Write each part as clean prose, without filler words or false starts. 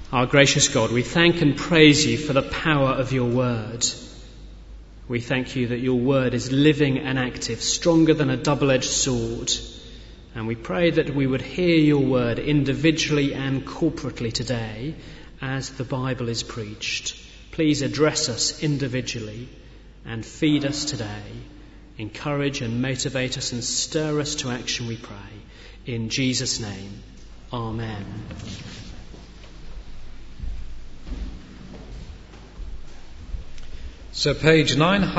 Our gracious God, we thank and praise you for the power of your word. We thank you that your word is living and active, stronger than a double-edged sword. And we pray that we would hear your word individually and corporately today as the Bible is preached. Please address us individually and feed us today. Encourage and motivate us and stir us to action, we pray. In Jesus' name, amen. So page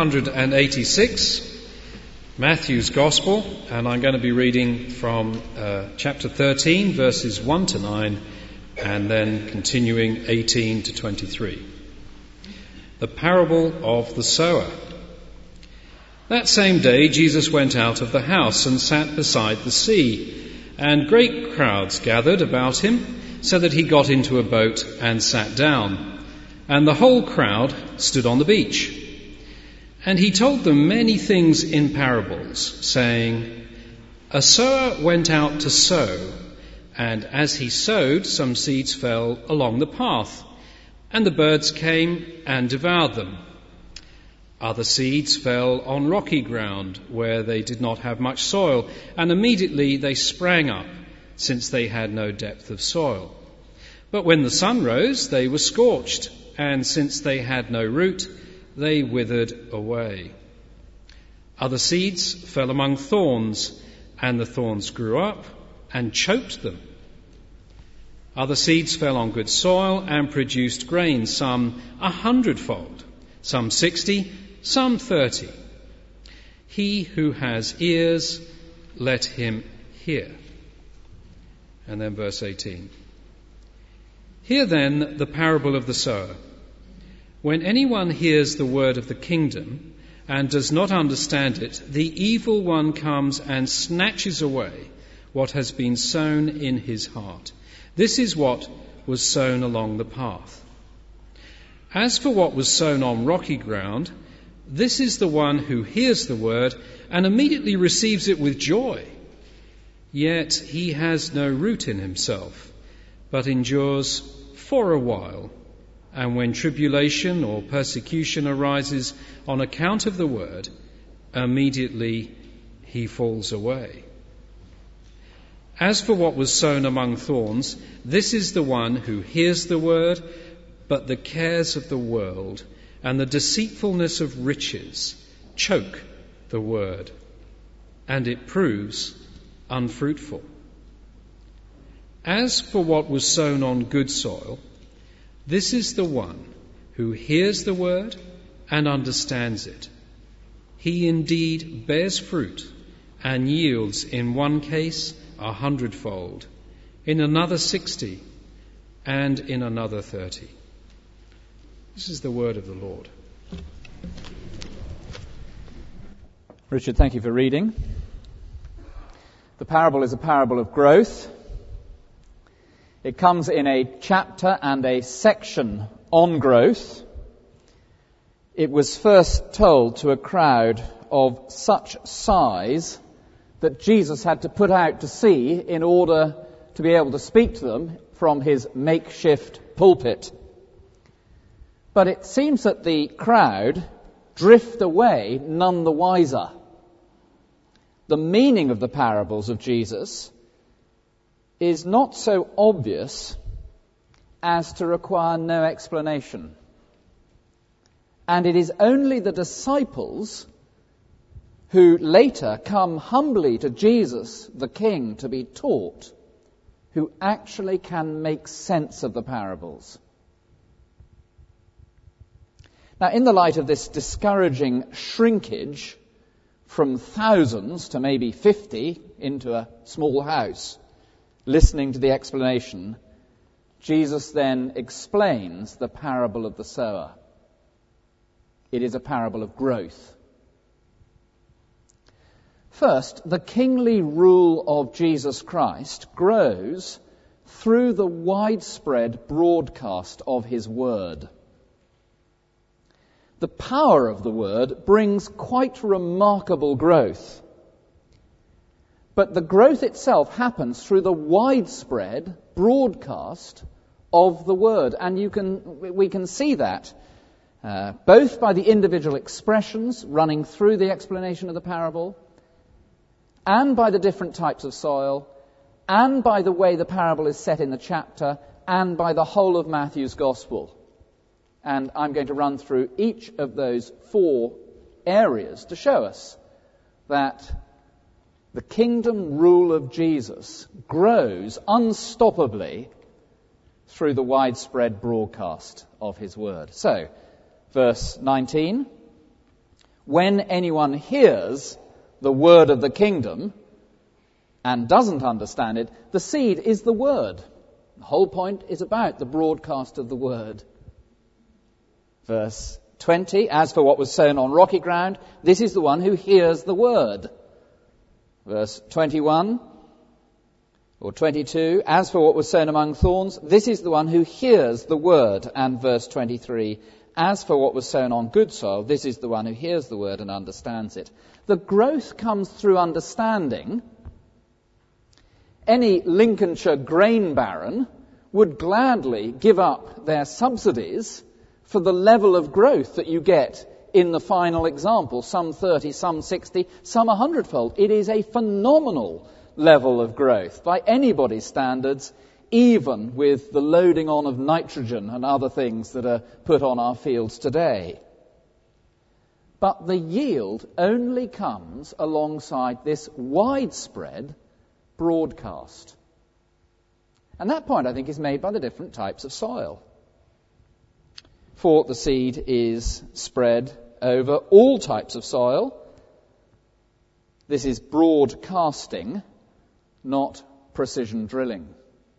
986, Matthew's Gospel, and I'm going to be reading from chapter 13, verses 1 to 9, and then continuing 18 to 23. The parable of the sower. That same day Jesus went out of the house and sat beside the sea, and great crowds gathered about him, so that he got into a boat and sat down. And the whole crowd stood on the beach. And he told them many things in parables, saying, A sower went out to sow, and as he sowed, some seeds fell along the path, and the birds came and devoured them. Other seeds fell on rocky ground, where they did not have much soil, and immediately they sprang up, since they had no depth of soil. But when the sun rose, they were scorched, and since they had no root, they withered away. Other seeds fell among thorns, and the thorns grew up and choked them. Other seeds fell on good soil and produced grain, some 100-fold, some 60, some 30. He who has ears, let him hear. And then verse 18. Hear then the parable of the sower. When anyone hears the word of the kingdom and does not understand it, the evil one comes and snatches away what has been sown in his heart. This is what was sown along the path. As for what was sown on rocky ground, this is the one who hears the word and immediately receives it with joy. Yet he has no root in himself, but endures for a while. And when tribulation or persecution arises on account of the word, immediately he falls away. As for what was sown among thorns, this is the one who hears the word, but the cares of the world and the deceitfulness of riches choke the word, and it proves unfruitful. As for what was sown on good soil, this is the one who hears the word and understands it. He indeed bears fruit and yields in one case 100-fold, in another 60, and in another 30. This is the word of the Lord. Richard, thank you for reading. The parable is a parable of growth. It comes in a chapter and a section on growth. It was first told to a crowd of such size that Jesus had to put out to sea in order to be able to speak to them from his makeshift pulpit. But it seems that the crowd drift away none the wiser. The meaning of the parables of Jesus is not so obvious as to require no explanation. And it is only the disciples who later come humbly to Jesus, the King, to be taught, who actually can make sense of the parables. Now, in the light of this discouraging shrinkage from thousands to maybe 50 into a small house, listening to the explanation, Jesus then explains the parable of the sower. It is a parable of growth. First, the kingly rule of Jesus Christ grows through the widespread broadcast of his word. The power of the word brings quite remarkable growth. But the growth itself happens through the widespread broadcast of the word. And we can see that both by the individual expressions running through the explanation of the parable, and by the different types of soil, and by the way the parable is set in the chapter, and by the whole of Matthew's Gospel. And I'm going to run through each of those 4 areas to show us that the kingdom rule of Jesus grows unstoppably through the widespread broadcast of his word. So, verse 19, when anyone hears the word of the kingdom and doesn't understand it, the seed is the word. The whole point is about the broadcast of the word. Verse 20, as for what was sown on rocky ground, this is the one who hears the word. Verse 21 or 22, as for what was sown among thorns, this is the one who hears the word. And verse 23, as for what was sown on good soil, this is the one who hears the word and understands it. The growth comes through understanding. Any Lincolnshire grain baron would gladly give up their subsidies for the level of growth that you get in the final example, some 30, some 60, some 100-fold. It is a phenomenal level of growth by anybody's standards, even with the loading on of nitrogen and other things that are put on our fields today. But the yield only comes alongside this widespread broadcast. And that point, I think, is made by the different types of soil. For the seed is spread over all types of soil. This is broadcasting, not precision drilling.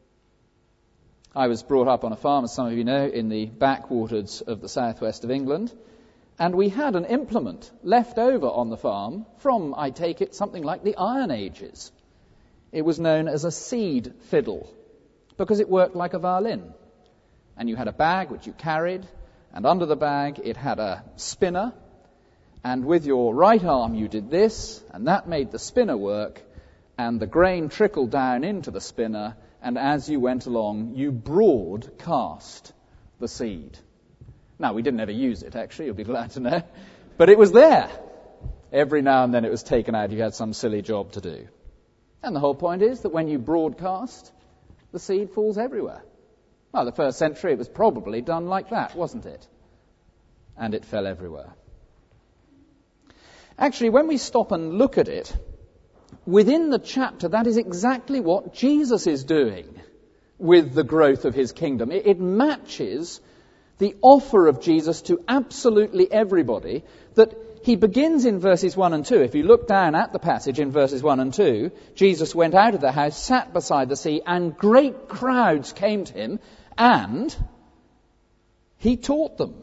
I was brought up on a farm, as some of you know, in the backwaters of the southwest of England, and we had an implement left over on the farm from, I take it, something like the Iron Ages. It was known as a seed fiddle, because it worked like a violin. And you had a bag which you carried, and under the bag it had a spinner, and with your right arm you did this, and that made the spinner work, and the grain trickled down into the spinner, and as you went along, you broadcast the seed. Now, we didn't ever use it, actually, you'll be glad to know, but it was there. Every now and then it was taken out, you had some silly job to do. And the whole point is that when you broadcast, the seed falls everywhere. Well, the first century it was probably done like that, wasn't it? And it fell everywhere. Actually, when we stop and look at it, within the chapter, that is exactly what Jesus is doing with the growth of his kingdom. It matches the offer of Jesus to absolutely everybody, that he begins in verses 1 and 2. If you look down at the passage in verses 1 and 2, Jesus went out of the house, sat beside the sea, and great crowds came to him, and he taught them.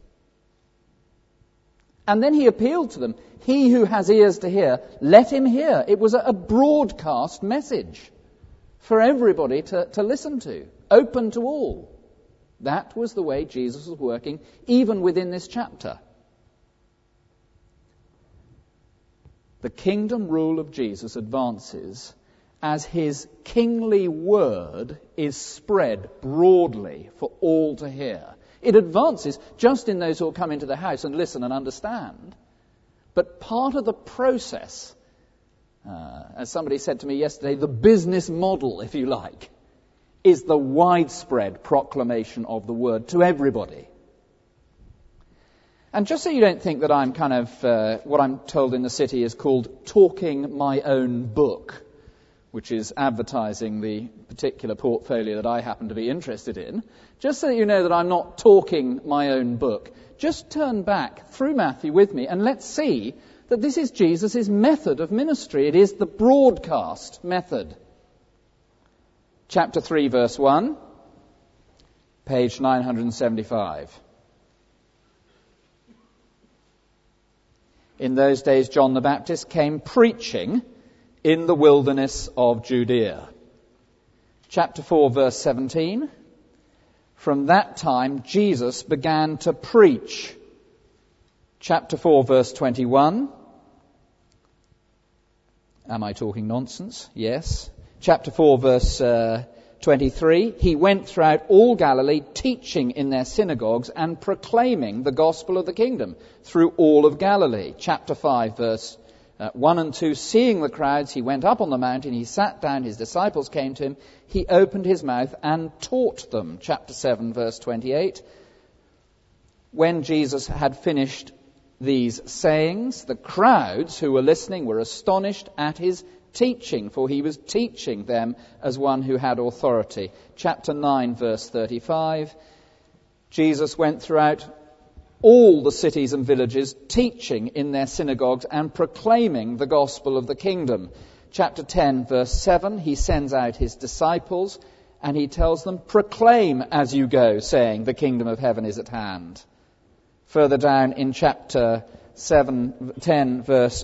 And then he appealed to them. He who has ears to hear, let him hear. It was a broadcast message for everybody to listen to, open to all. That was the way Jesus was working, even within this chapter. The kingdom rule of Jesus advances as his kingly word is spread broadly for all to hear. It advances just in those who will come into the house and listen and understand. But part of the process, as somebody said to me yesterday, the business model, if you like, is the widespread proclamation of the word to everybody. And just so you don't think that I'm kind of, what I'm told in the city is called talking my own book, which is advertising the particular portfolio that I happen to be interested in, just so that you know that I'm not talking my own book, just turn back through Matthew with me and let's see that this is Jesus' method of ministry. It is the broadcast method. Chapter 3, verse 1, page 975. In those days, John the Baptist came preaching in the wilderness of Judea. Chapter 4, verse 17. From that time, Jesus began to preach. Chapter 4, verse 21. Am I talking nonsense? Yes. Chapter 4, verse 23, he went throughout all Galilee, teaching in their synagogues and proclaiming the gospel of the kingdom through all of Galilee. Chapter 5, verse 1 and 2, seeing the crowds, he went up on the mountain, he sat down, his disciples came to him, he opened his mouth and taught them. Chapter 7, verse 28, when Jesus had finished these sayings, the crowds who were listening were astonished at his teaching, for he was teaching them as one who had authority. Chapter 9, verse 35, Jesus went throughout all the cities and villages, teaching in their synagogues and proclaiming the gospel of the kingdom. Chapter 10, verse 7, he sends out his disciples and he tells them, proclaim as you go, saying, the kingdom of heaven is at hand. Further down in chapter 10, verse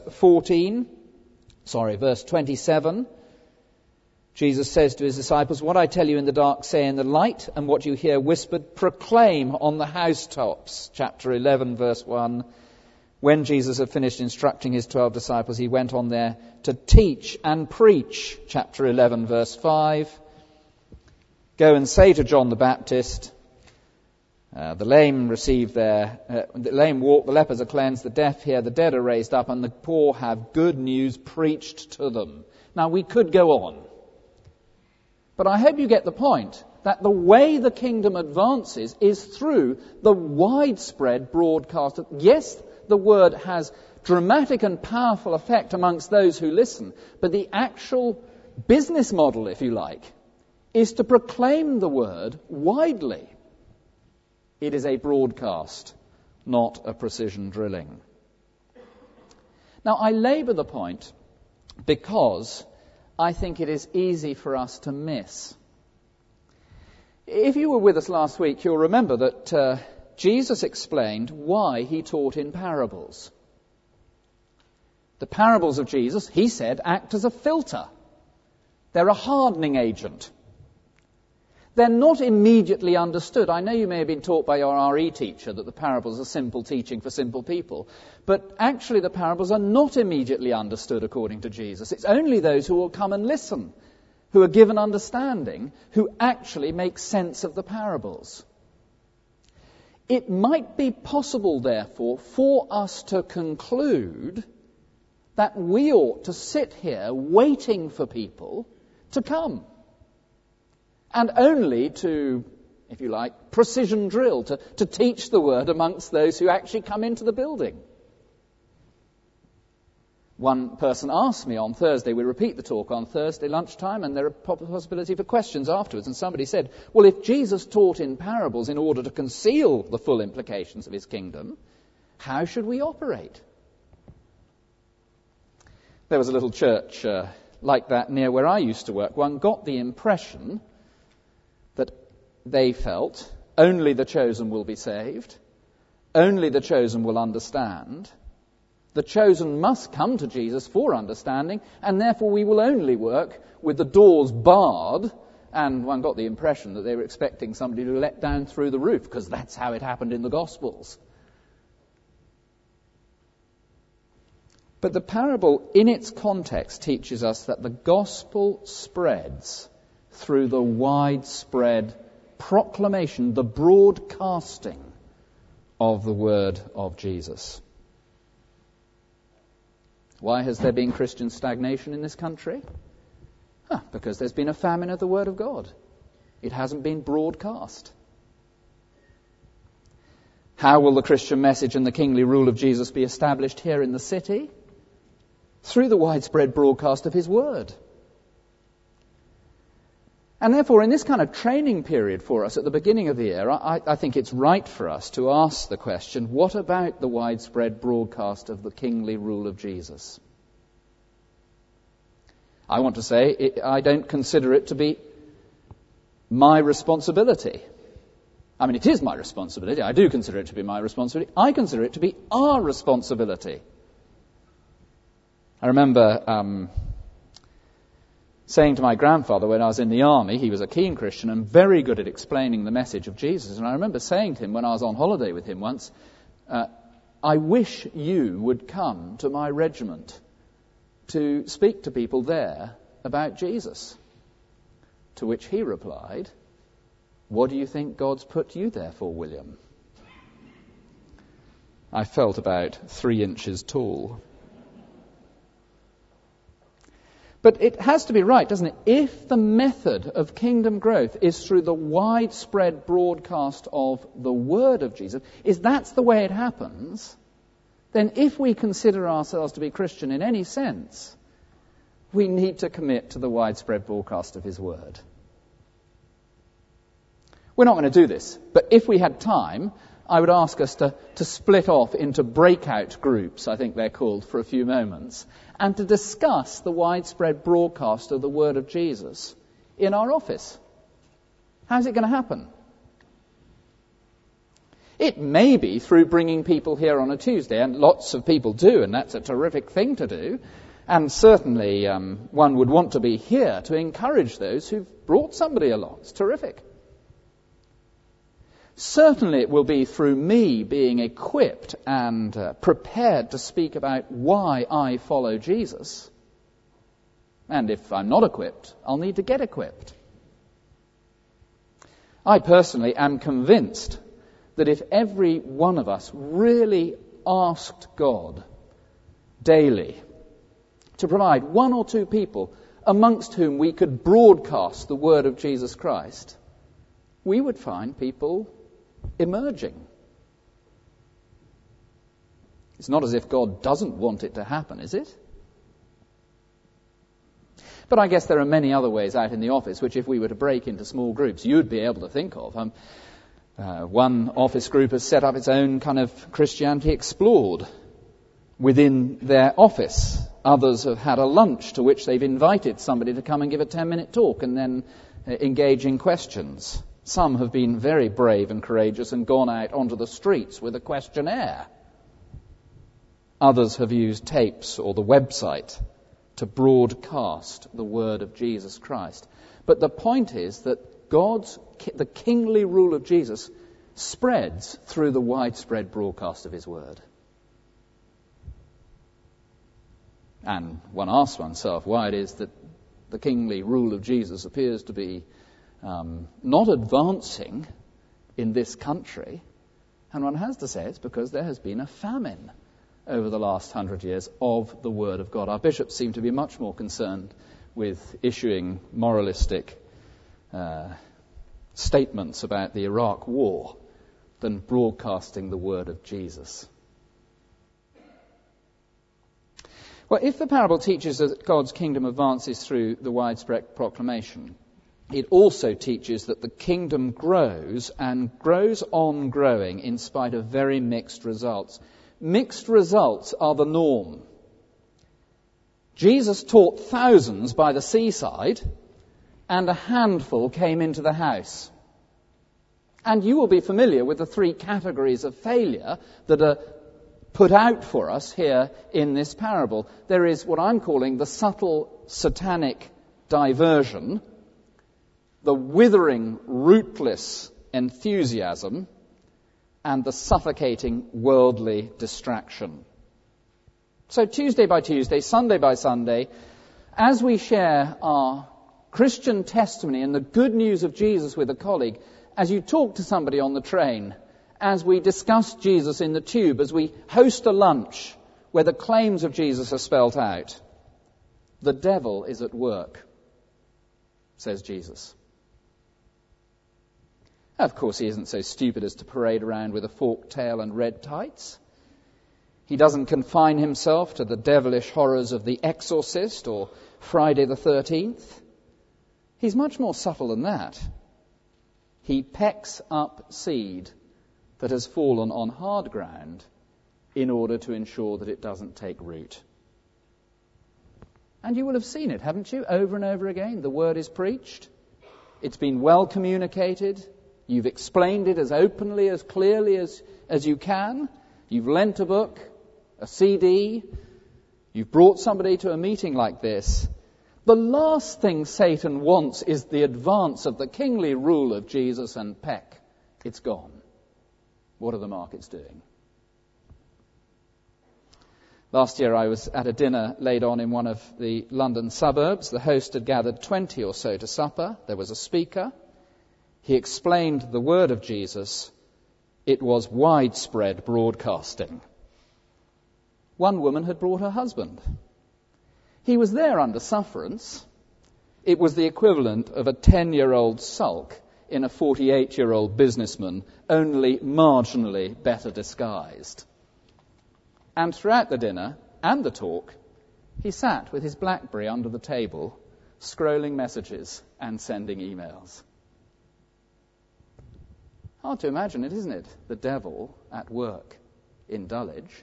27, Jesus says to his disciples, what I tell you in the dark, say in the light, and what you hear whispered, proclaim on the housetops. Chapter 11, verse 1. When Jesus had finished instructing his 12 disciples, he went on there to teach and preach. Chapter 11, verse 5. Go and say to John the Baptist, the lame receive the lame walk, the lepers are cleansed, the deaf hear, the dead are raised up, and the poor have good news preached to them. Now, we could go on. But I hope you get the point that the way the kingdom advances is through the widespread broadcast. Yes, the word has dramatic and powerful effect amongst those who listen, but the actual business model, if you like, is to proclaim the word widely. It is a broadcast, not a precision drilling. Now, I labour the point because I think it is easy for us to miss. If you were with us last week, you'll remember that Jesus explained why he taught in parables. The parables of Jesus, he said, act as a filter. They're a hardening agent. They're not immediately understood. I know you may have been taught by your RE teacher that the parables are simple teaching for simple people, but actually the parables are not immediately understood according to Jesus. It's only those who will come and listen, who are given understanding, who actually make sense of the parables. It might be possible, therefore, for us to conclude that we ought to sit here waiting for people to come. And only to, if you like, precision drill, to teach the word amongst those who actually come into the building. One person asked me on Thursday, we repeat the talk on Thursday lunchtime, and there are possibility for questions afterwards, and somebody said, well, if Jesus taught in parables in order to conceal the full implications of his kingdom, how should we operate? There was a little church like that near where I used to work. One got the impression that they felt only the chosen will be saved, only the chosen will understand, the chosen must come to Jesus for understanding, and therefore we will only work with the doors barred, and one got the impression that they were expecting somebody to let down through the roof, because that's how it happened in the Gospels. But the parable in its context teaches us that the gospel spreads through the widespread proclamation, the broadcasting of the word of Jesus. Why has there been Christian stagnation in this country? Because there's been a famine of the word of God. It hasn't been broadcast. How will the Christian message and the kingly rule of Jesus be established here in the city? Through the widespread broadcast of his word. And therefore, in this kind of training period for us at the beginning of the year, I think it's right for us to ask the question, what about the widespread broadcast of the kingly rule of Jesus? I want to say, I don't consider it to be my responsibility. I mean, it is my responsibility. I do consider it to be my responsibility. I consider it to be our responsibility. I remember saying to my grandfather when I was in the army, he was a keen Christian and very good at explaining the message of Jesus. And I remember saying to him when I was on holiday with him once, I wish you would come to my regiment to speak to people there about Jesus. To which he replied, "What do you think God's put you there for, William?" I felt about 3 inches tall. But it has to be right, doesn't it? If the method of kingdom growth is through the widespread broadcast of the word of Jesus, if that's the way it happens, then if we consider ourselves to be Christian in any sense, we need to commit to the widespread broadcast of his word. We're not going to do this, but if we had time, I would ask us to split off into breakout groups, I think they're called, for a few moments, and to discuss the widespread broadcast of the word of Jesus in our office. How's it going to happen? It may be through bringing people here on a Tuesday, and lots of people do, and that's a terrific thing to do. And certainly one would want to be here to encourage those who've brought somebody along. It's terrific. Certainly it will be through me being equipped and prepared to speak about why I follow Jesus. And if I'm not equipped, I'll need to get equipped. I personally am convinced that if every one of us really asked God daily to provide 1 or 2 people amongst whom we could broadcast the word of Jesus Christ, we would find people emerging. It's not as if God doesn't want it to happen, is it? But I guess there are many other ways out in the office which, if we were to break into small groups, you'd be able to think of. One office group has set up its own kind of Christianity Explored within their office. Others have had a lunch to which they've invited somebody to come and give a 10-minute talk and then engage in questions. Some have been very brave and courageous and gone out onto the streets with a questionnaire. Others have used tapes or the website to broadcast the word of Jesus Christ. But the point is that the kingly rule of Jesus spreads through the widespread broadcast of his word. And one asks oneself why it is that the kingly rule of Jesus appears to be not advancing in this country. And one has to say it's because there has been a famine over the last 100 years of the Word of God. Our bishops seem to be much more concerned with issuing moralistic statements about the Iraq War than broadcasting the Word of Jesus. Well, if the parable teaches that God's kingdom advances through the widespread proclamation, it also teaches that the kingdom grows and grows on growing in spite of very mixed results. Mixed results are the norm. Jesus taught thousands by the seaside, and a handful came into the house. And you will be familiar with the 3 categories of failure that are put out for us here in this parable. There is what I'm calling the subtle satanic diversion, the withering, rootless enthusiasm, and the suffocating worldly distraction. So Tuesday by Tuesday, Sunday by Sunday, as we share our Christian testimony and the good news of Jesus with a colleague, as you talk to somebody on the train, as we discuss Jesus in the tube, as we host a lunch where the claims of Jesus are spelt out, the devil is at work, says Jesus. Of course, he isn't so stupid as to parade around with a forked tail and red tights. He doesn't confine himself to the devilish horrors of The Exorcist or Friday the 13th. He's much more subtle than that. He pecks up seed that has fallen on hard ground in order to ensure that it doesn't take root. And you will have seen it, haven't you, over and over again? The word is preached. It's been well communicated. You've explained it as openly, as clearly as you can. You've lent a book, a CD. You've brought somebody to a meeting like this. The last thing Satan wants is the advance of the kingly rule of Jesus, and peck, it's gone. What are the markets doing? Last year I was at a dinner laid on in one of the London suburbs. The host had gathered 20 or so to supper. There was a speaker. He explained the word of Jesus. It was widespread broadcasting. One woman had brought her husband. He was there under sufferance. It was the equivalent of a 10-year-old sulk in a 48-year-old businessman, only marginally better disguised. And throughout the dinner and the talk, he sat with his BlackBerry under the table, scrolling messages and sending emails. Hard to imagine it, isn't it? The devil at work in Dulwich.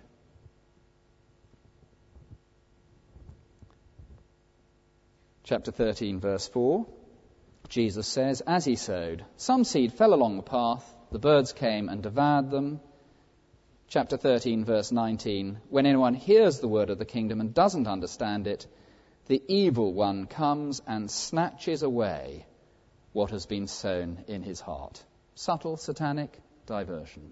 Chapter 13, verse 4, Jesus says, as he sowed, some seed fell along the path, the birds came and devoured them. Chapter 13, verse 19, when anyone hears the word of the kingdom and doesn't understand it, the evil one comes and snatches away what has been sown in his heart. Subtle satanic diversion.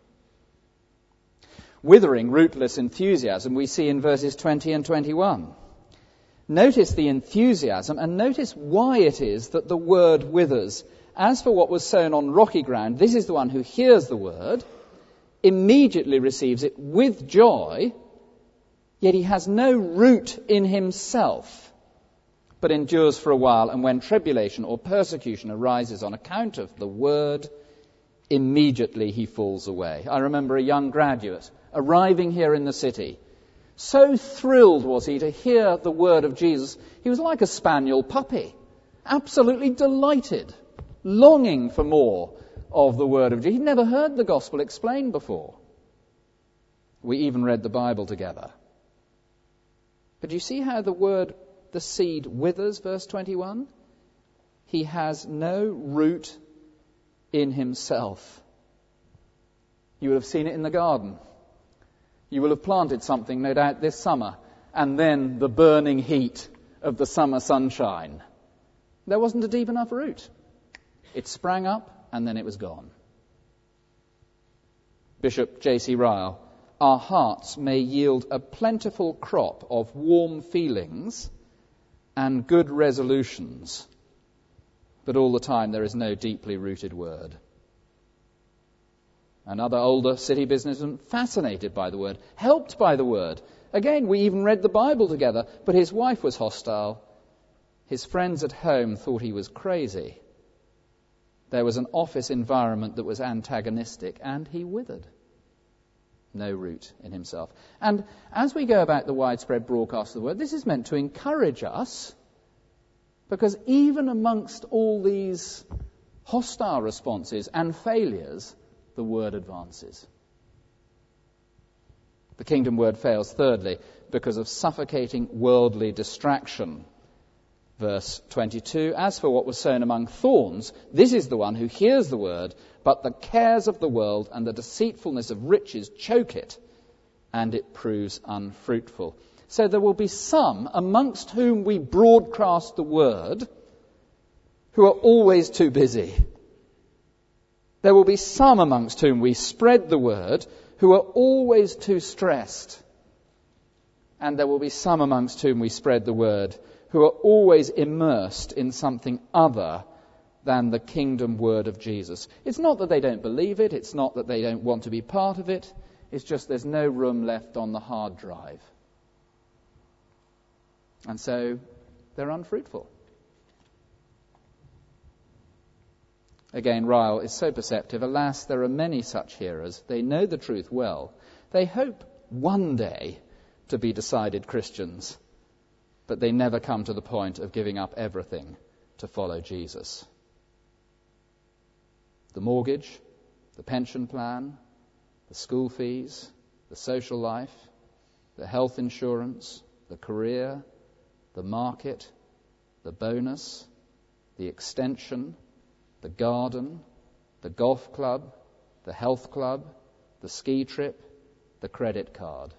Withering, rootless enthusiasm we see in verses 20 and 21. Notice the enthusiasm and notice why it is that the word withers. As for what was sown on rocky ground, this is the one who hears the word, immediately receives it with joy, yet he has no root in himself, but endures for a while, and when tribulation or persecution arises on account of the word, immediately he falls away. I remember a young graduate arriving here in the city. So thrilled was he to hear the word of Jesus. He was like a spaniel puppy, absolutely delighted, longing for more of the word of Jesus. He'd never heard the gospel explained before. We even read the Bible together. But do you see how the seed withers, verse 21? He has no root in himself. You will have seen it in the garden. You will have planted something, no doubt, this summer, and then the burning heat of the summer sunshine. There wasn't a deep enough root. It sprang up, and then it was gone. Bishop J.C. Ryle, our hearts may yield a plentiful crop of warm feelings and good resolutions, but all the time there is no deeply rooted word. Another older city businessman, fascinated by the word, helped by the word. Again, we even read the Bible together, but his wife was hostile. His friends at home thought he was crazy. There was an office environment that was antagonistic, and he withered. No root in himself. And as we go about the widespread broadcast of the word, this is meant to encourage us, because even amongst all these hostile responses and failures, the word advances. The kingdom word fails, thirdly, because of suffocating worldly distraction. Verse 22, as for what was sown among thorns, this is the one who hears the word, but the cares of the world and the deceitfulness of riches choke it, and it proves unfruitful. So there will be some amongst whom we broadcast the word who are always too busy. There will be some amongst whom we spread the word who are always too stressed. And there will be some amongst whom we spread the word who are always immersed in something other than the kingdom word of Jesus. It's not that they don't believe it. It's not that they don't want to be part of it. It's just there's no room left on the hard drive. And so they're unfruitful. Again, Ryle is so perceptive. Alas, there are many such hearers. They know the truth well. They hope one day to be decided Christians, but they never come to the point of giving up everything to follow Jesus. The mortgage, the pension plan, the school fees, the social life, the health insurance, the career, the market, the bonus, the extension, the garden, the golf club, the health club, the ski trip, the credit card.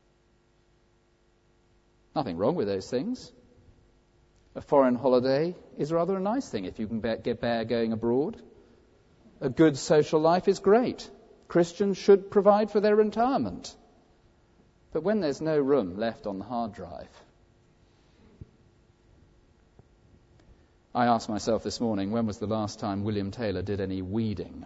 Nothing wrong with those things. A foreign holiday is rather a nice thing if you can bear going abroad. A good social life is great. Christians should provide for their retirement. But when there's no room left on the hard drive, I asked myself this morning, when was the last time William Taylor did any weeding?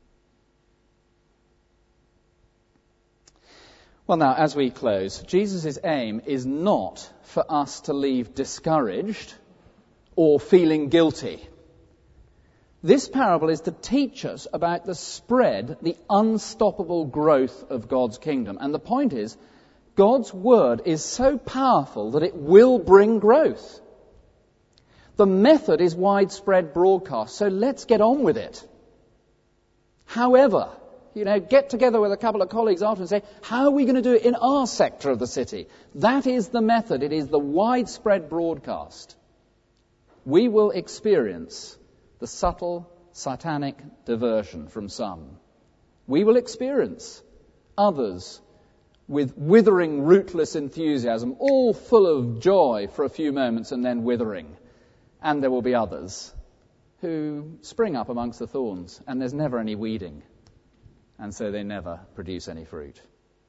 Well, now, as we close, Jesus' aim is not for us to leave discouraged or feeling guilty. This parable is to teach us about the spread, the unstoppable growth of God's kingdom. And the point is, God's word is so powerful that it will bring growth. The method is widespread broadcast, so let's get on with it. However, get together with a couple of colleagues after and say, how are we going to do it in our sector of the city? That is the method. It is the widespread broadcast. We will experience the subtle satanic diversion from some. We will experience others with withering, rootless enthusiasm, all full of joy for a few moments and then withering. And there will be others who spring up amongst the thorns, and there's never any weeding, and so they never produce any fruit.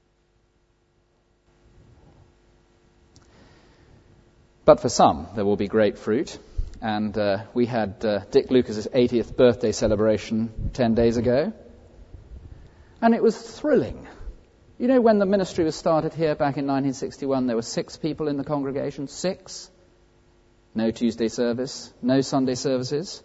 But for some, there will be great fruit. And we had Dick Lucas's 80th birthday celebration 10 days ago. And it was thrilling. When the ministry was started here back in 1961, there were 6 people in the congregation. 6. No Tuesday service, no Sunday services.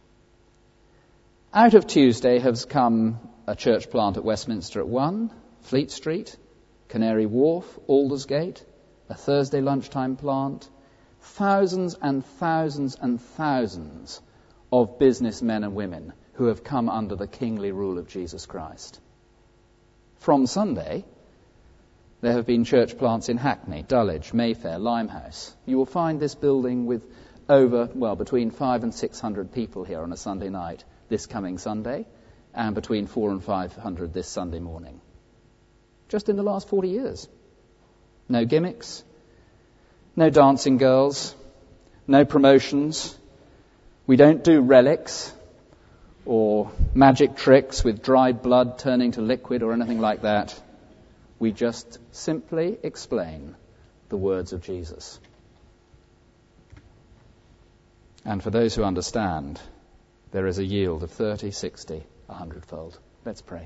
Out of Tuesday has come a church plant at Westminster at 1, Fleet Street, Canary Wharf, Aldersgate, a Thursday lunchtime plant, thousands and thousands and thousands of businessmen and women who have come under the kingly rule of Jesus Christ. From Sunday, there have been church plants in Hackney, Dulwich, Mayfair, Limehouse. You will find this building with between 500 and 600 people here on a Sunday night this coming Sunday, and between 400 and 500 this Sunday morning. Just in the last 40 years. No gimmicks, no dancing girls, no promotions. We don't do relics or magic tricks with dried blood turning to liquid or anything like that. We just simply explain the words of Jesus. And for those who understand, there is a yield of 30, 60, 100-fold. Let's pray.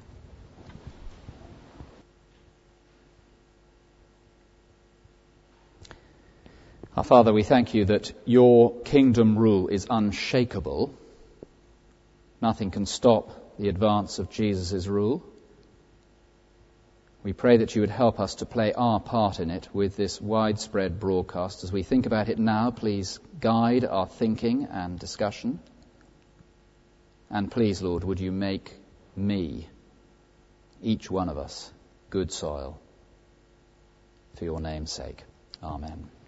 Our Father, we thank you that your kingdom rule is unshakable. Nothing can stop the advance of Jesus' rule. We pray that you would help us to play our part in it with this widespread broadcast. As we think about it now, please guide our thinking and discussion. And please, Lord, would you make me, each one of us, good soil for your name's sake. Amen.